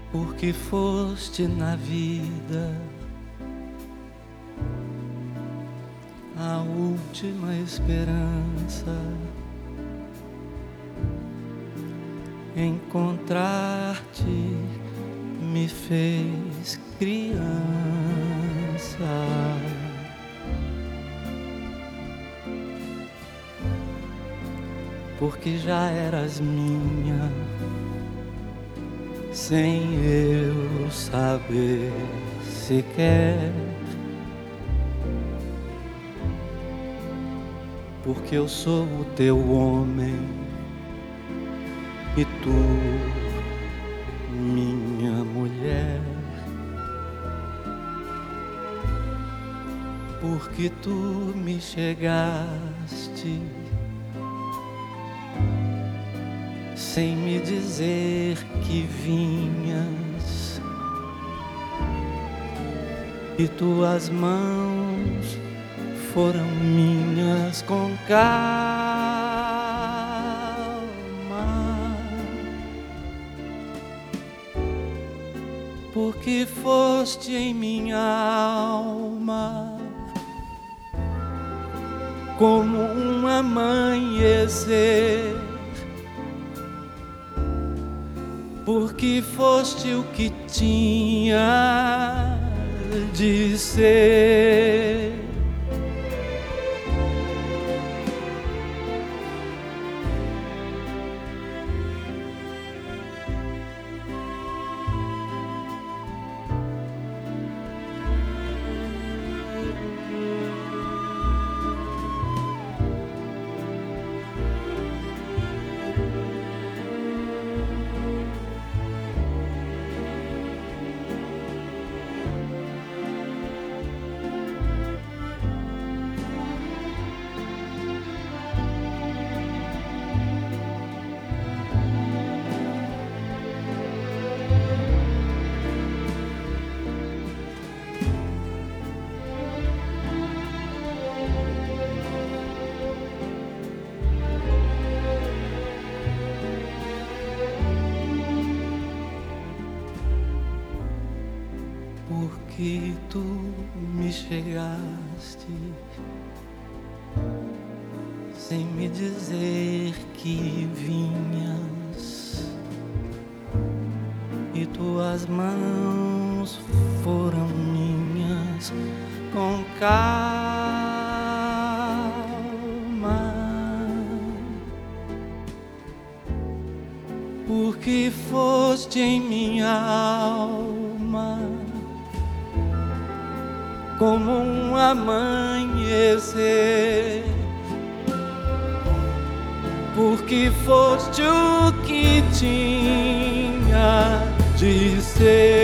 porque foste na vida a última esperança. Encontrar-te me fez criança, porque já eras minha, sem eu saber sequer, porque eu sou o teu homem e tu, minha mulher, porque tu me chegaste sem me dizer que vinhas, e tuas mãos foram minhas com calma, porque foste em minha alma como um amanhecer, porque foste o que tinha de ser. Porque tu me chegaste sem me dizer que vinhas, e tuas mãos foram minhas com calma, porque foste em minha alma como um amanhecer, porque foste o que tinha de ser.